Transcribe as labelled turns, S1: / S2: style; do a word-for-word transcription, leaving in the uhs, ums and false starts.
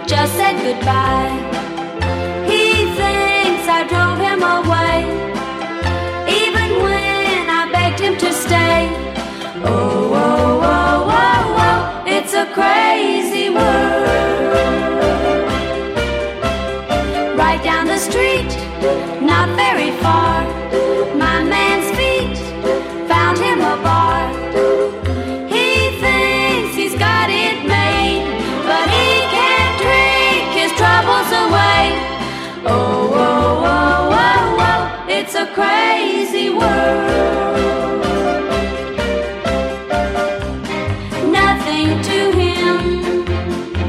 S1: just said goodbye. He thinks I drove him away, even when I begged him to stay. Oh, oh, oh, oh, oh, it's a crazy world. Right down the street, not very far,